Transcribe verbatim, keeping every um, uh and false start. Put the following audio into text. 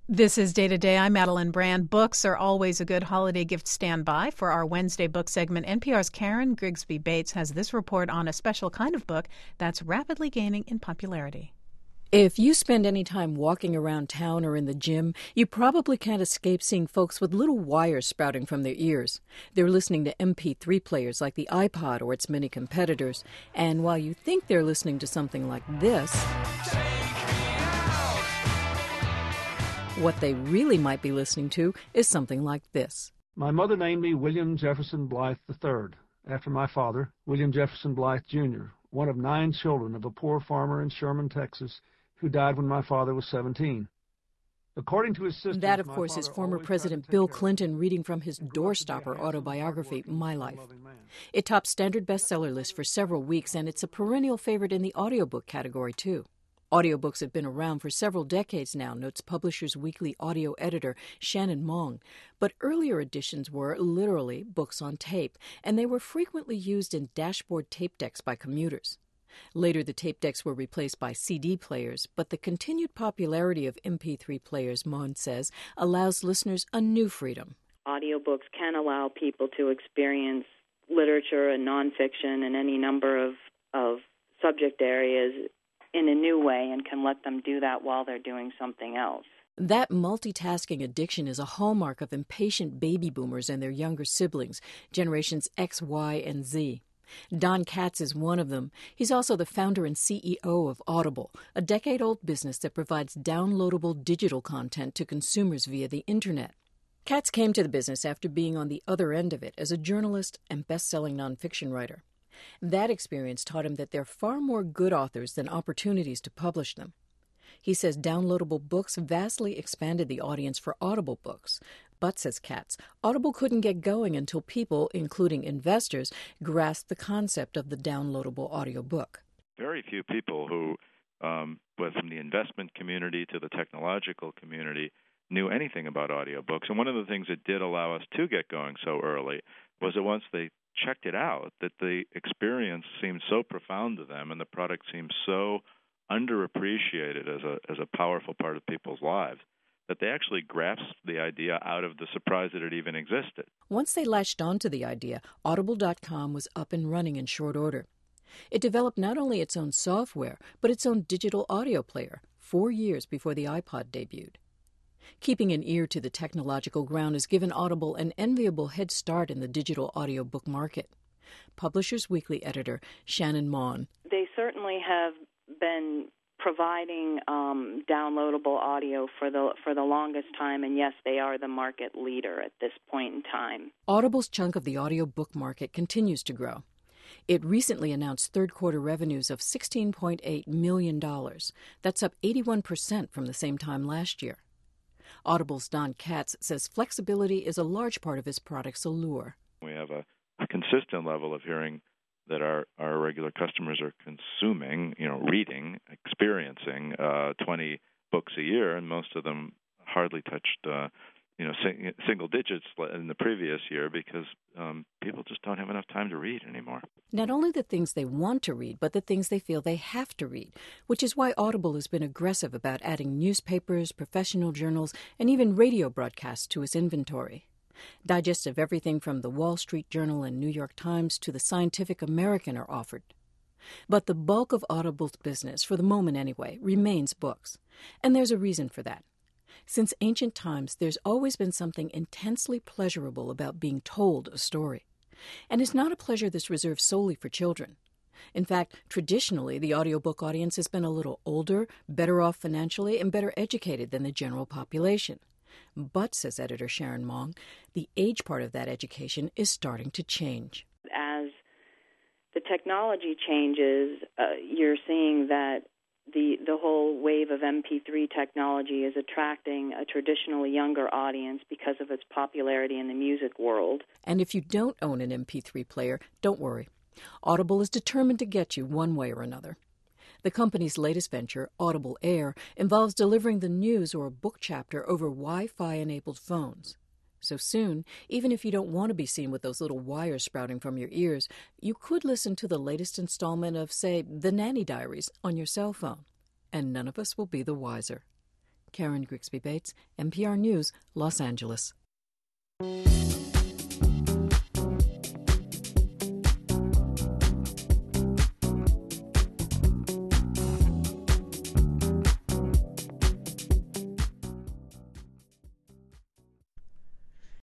This is Day to Day. I'm Madeline Brand. Books are always a good holiday gift standby. For our Wednesday book segment, N P R's Karen Grigsby Bates has this report on a special kind of book that's rapidly gaining in popularity. If you spend any time walking around town or in the gym, you probably can't escape seeing folks with little wires sprouting from their ears. They're listening to M P three players like the iPod or its many competitors. And while you think they're listening to something like this, what they really might be listening to is something like this. My mother named me William Jefferson Blythe the third, after my father, William Jefferson Blythe Junior, one of nine children of a poor farmer in Sherman, Texas, who died when my father was seventeen. According to his sister, that, of course, is former President Bill Clinton reading from his doorstopper autobiography, My Life. It topped standard bestseller lists for several weeks, and it's a perennial favorite in the audiobook category, too. Audiobooks have been around for several decades now, notes Publishers Weekly audio editor Shannon Mong. But earlier editions were, literally, books on tape, and they were frequently used in dashboard tape decks by commuters. Later, the tape decks were replaced by C D players, but the continued popularity of M P three players, Mong says, allows listeners a new freedom. Audiobooks can allow people to experience literature and nonfiction and any number of, of subject areas in a new way, and can let them do that while they're doing something else. That multitasking addiction is a hallmark of impatient baby boomers and their younger siblings, generations X, Y, and Z. Don Katz is one of them. He's also the founder and C E O of Audible, a decade-old business that provides downloadable digital content to consumers via the Internet. Katz came to the business after being on the other end of it as a journalist and best-selling nonfiction writer. That experience taught him that there are far more good authors than opportunities to publish them. He says downloadable books vastly expanded the audience for Audible books. But, says Katz, Audible couldn't get going until people, including investors, grasped the concept of the downloadable audiobook. Very few people who, um, both from the investment community to the technological community, knew anything about audiobooks. And one of the things that did allow us to get going so early was that once they checked it out, that the experience seemed so profound to them and the product seemed so underappreciated as a as a powerful part of people's lives that they actually grasped the idea out of the surprise that it even existed. Once they latched onto the idea, Audible dot com was up and running in short order. It developed not only its own software, but its own digital audio player, four years before the iPod debuted. Keeping an ear to the technological ground has given Audible an enviable head start in the digital audiobook market. Publishers Weekly editor Shannon Mong. They certainly have been providing um, downloadable audio for the for the longest time, and yes, they are the market leader at this point in time. Audible's chunk of the audiobook market continues to grow. It recently announced third-quarter revenues of sixteen point eight million dollars. That's up eighty-one percent from the same time last year. Audible's Don Katz says flexibility is a large part of his product's allure. We have a, a consistent level of hearing that our, our regular customers are consuming, you know, reading, experiencing uh, twenty books a year, and most of them hardly touched, uh, you know, sing, single digits in the previous year because um, people just don't have enough time to read anymore. Not only the things they want to read, but the things they feel they have to read, which is why Audible has been aggressive about adding newspapers, professional journals, and even radio broadcasts to its inventory. Digests of everything from the Wall Street Journal and New York Times to the Scientific American are offered. But the bulk of Audible's business, for the moment anyway, remains books. And there's a reason for that. Since ancient times, there's always been something intensely pleasurable about being told a story. And it's not a pleasure that's reserved solely for children. In fact, traditionally, the audiobook audience has been a little older, better off financially, and better educated than the general population. But, says editor Sharon Mong, the age part of that education is starting to change. As the technology changes, uh, you're seeing that the the whole wave of M P three technology is attracting a traditionally younger audience because of its popularity in the music world. And if you don't own an M P three player, don't worry. Audible is determined to get you one way or another. The company's latest venture, Audible Air, involves delivering the news or a book chapter over Wi-Fi-enabled phones. So soon, even if you don't want to be seen with those little wires sprouting from your ears, you could listen to the latest installment of, say, The Nanny Diaries on your cell phone. And none of us will be the wiser. Karen Grigsby Bates, N P R News, Los Angeles.